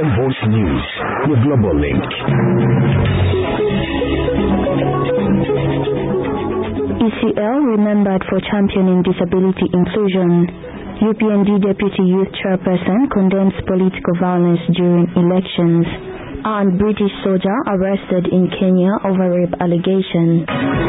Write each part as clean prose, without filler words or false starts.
African Voice News, your global link. ECL remembered for championing disability inclusion. UPND Deputy Youth Chairperson condemns political violence during elections. And British soldier arrested in Kenya over rape allegation.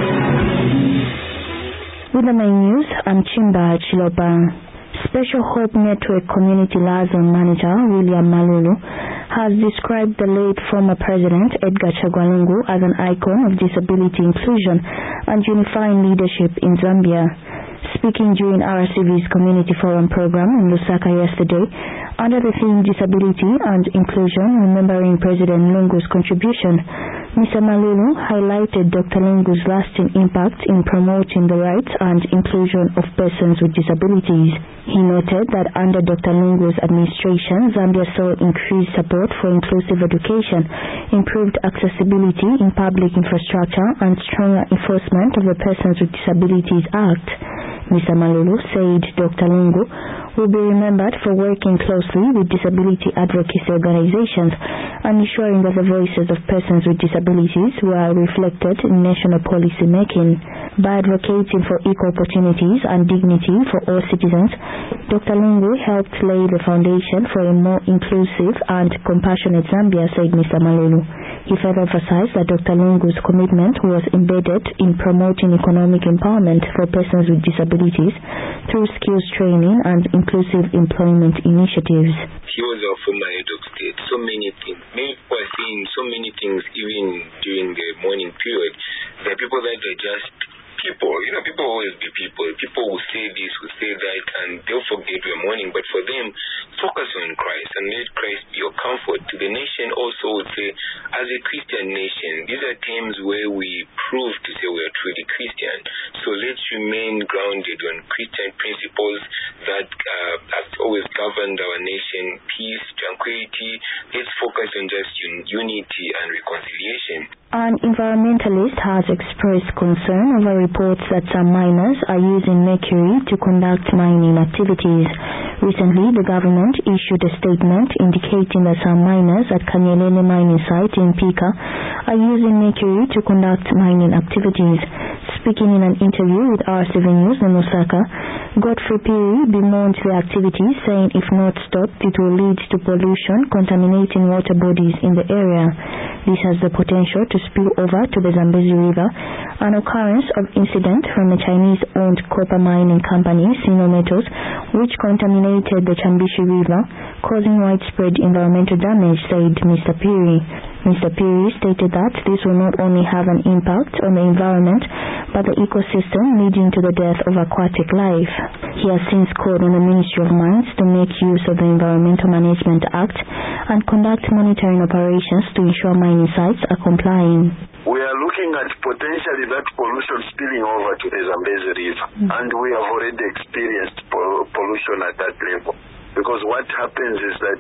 With the main news, I'm Chimba Chiloba. Special Hope Network Community Liaison Manager William Malulu has described the late former President Edgar Chagwa Lungu as an icon of disability inclusion and unifying leadership in Zambia. Speaking during RCV's Community Forum program in Lusaka yesterday, under the theme Disability and Inclusion, remembering President Lungu's contribution, Mr. Malulu highlighted Dr. Lungu's lasting impact in promoting the rights and inclusion of persons with disabilities. He noted that under Dr. Lungu's administration, Zambia saw increased support for inclusive education, improved accessibility in public infrastructure, and stronger enforcement of the Persons with Disabilities Act. Mr. Malulu said Dr. Lungu will be remembered for working closely with disability advocacy organizations and ensuring that the voices of persons with disabilities were reflected in national policy making. By advocating for equal opportunities and dignity for all citizens, Dr. Lungu helped lay the foundation for a more inclusive and compassionate Zambia, said Mr. Malulu. He further emphasized that Dr. Lungu's commitment was embedded in promoting economic empowerment for persons with disabilities through skills training and inclusive employment initiatives. He was our former head of state. So many things. Many people are saying so many things even during the morning period. There are people that are just people. People always be people. People will say this, will say that, and they'll forget we're mourning. But for them, focus on Christ and let Christ be your comfort. To the nation also would say, as a Christian nation, these are times where we prove to say we are truly Christian. So let's remain grounded on Christian principles that have always governed our nation: peace, tranquility. Let's focus on just unity and reconciliation. An environmentalist has expressed concern over reports that some miners are using mercury to conduct mining activities. Recently, the government issued a statement indicating that some miners at Kanyelele mining site in Pika are using mercury to conduct mining activities. Speaking in an interview with RCV News in Lusaka, Godfrey Piri bemoaned the activities, saying if not stopped, it will lead to pollution, contaminating water bodies in the area. This has the potential to spill over to the Zambezi River. An occurrence of incident from a Chinese-owned copper mining company, Sino Metals, which contaminated the Chambishi River, causing widespread environmental damage, said Mr. Piri. Mr. Piri stated that this will not only have an impact on the environment, but the ecosystem, leading to the death of aquatic life. He has since called on the Ministry of Mines to make use of the Environmental Management Act and conduct monitoring operations to ensure mining sites are complying. We are looking at potentially that pollution spilling over to the Zambezi River, and we have already experienced pollution at that level. Because what happens is that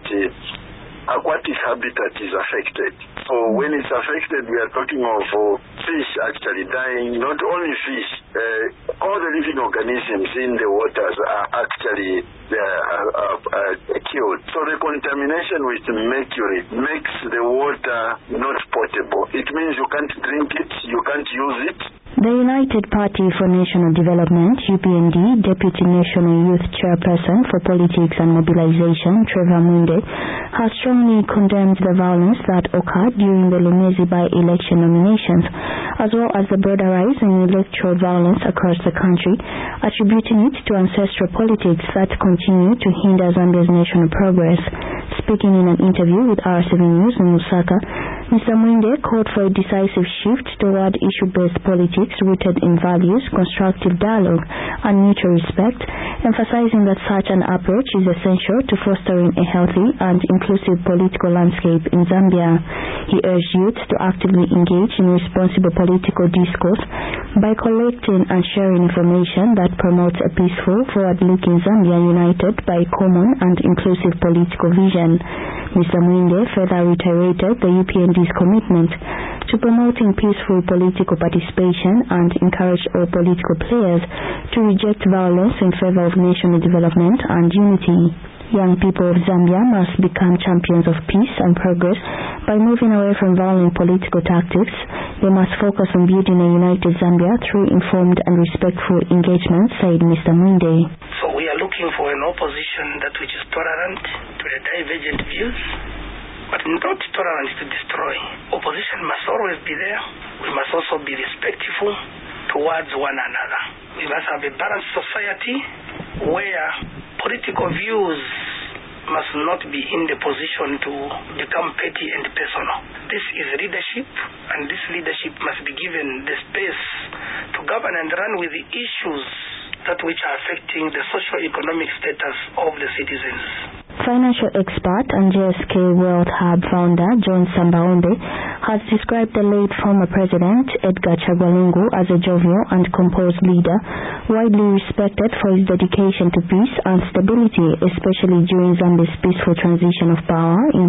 aquatic habitat is affected. So when it's affected, we are talking of fish actually dying. Not only fish, all the living organisms in the waters are actually killed. So the contamination with mercury makes the water not potable. It means you can't drink it, you can't use it. The United Party for National Development, UPND, Deputy National Youth Chairperson for Politics and Mobilization, Trevor Mwinde, has strongly condemned the violence that occurred during the Lumezi by-election nominations, as well as the broader rise in electoral violence across the country, attributing it to ancestral politics that continue to hinder Zambia's national progress. Speaking in an interview with RCV News in Lusaka, Mr. Mwinde called for a decisive shift toward issue-based politics rooted in values, constructive dialogue, and mutual respect, emphasizing that such an approach is essential to fostering a healthy and inclusive political landscape in Zambia. He urged youth to actively engage in responsible political discourse by collecting and sharing information that promotes a peaceful, forward-looking Zambia united by a common and inclusive political vision. Mr. Mwinde further reiterated the UPND's commitment to promoting peaceful political participation and encourage all political players to reject violence in favor of national development and unity. Young people of Zambia must become champions of peace and progress by moving away from violent political tactics. They must focus on building a united Zambia through informed and respectful engagement, said Mr. Mwinde. So we are looking for an opposition which is tolerant to the divergent views, but not tolerant to destroy. Opposition must always be there. We must also be respectful towards one another. We must have a balanced society where political views must not be in the position to become petty and personal. This is leadership, and this leadership must be given the space to govern and run with the issues which are affecting the socio-economic status of the citizens. Financial expert and JSK World Hub founder John Sambaombe has described the late former president Edgar Chagwa Lungu as a jovial and composed leader, widely respected for his dedication to peace and stability, especially during Zambia's peaceful transition of power in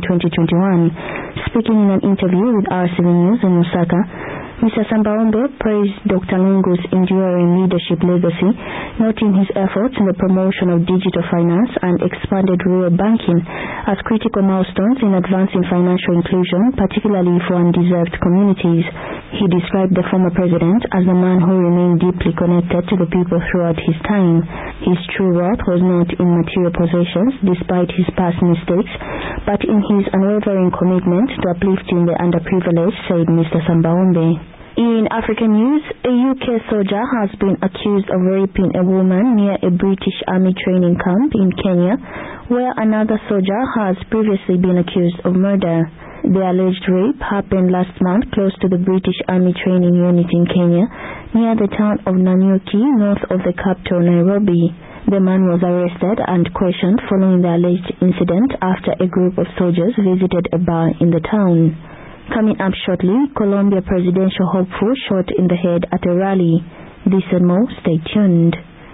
2021. Speaking in an interview with RTV News in Lusaka, Mr. Sambaombe praised Dr. Lungu's enduring leadership legacy, noting his efforts in the promotion of digital finance and expanded rural banking as critical milestones in advancing financial inclusion, particularly for undeserved communities. He described the former president as a man who remained deeply connected to the people throughout his time. His true wealth was not in material possessions, despite his past mistakes, but in his unwavering commitment to uplifting the underprivileged, said Mr. Sambaombe. In African news, a UK soldier has been accused of raping a woman near a British Army training camp in Kenya, where another soldier has previously been accused of murder. The alleged rape happened last month close to the British Army training unit in Kenya, near the town of Nanyuki, north of the capital Nairobi. The man was arrested and questioned following the alleged incident after a group of soldiers visited a bar in the town. Coming up shortly, Colombia presidential hopeful shot in the head at a rally. This and more, stay tuned.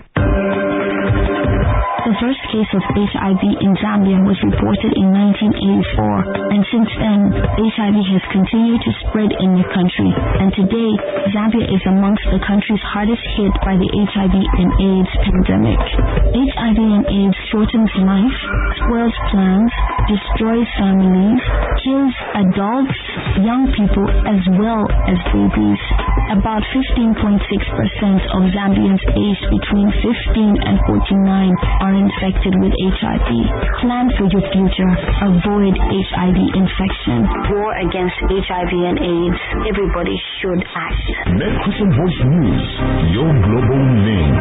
The first case of HIV in Zambia was reported in 1984, and since then, HIV has continued to spread in the country, and today, Zambia is amongst the countries hardest hit by the HIV and AIDS pandemic. HIV and AIDS shortens life, spoils plans, destroys families, kills adults, young people, as well as babies. About 15.6% of Zambians aged between 15 and 49 are infected with HIV. Plan for your future. Avoid HIV infection. War against HIV and AIDS. Everybody should act. Net Christian Voice News, your global link.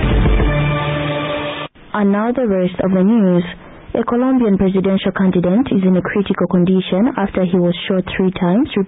And now the rest of the news. A Colombian presidential candidate is in a critical condition after he was shot 3 times.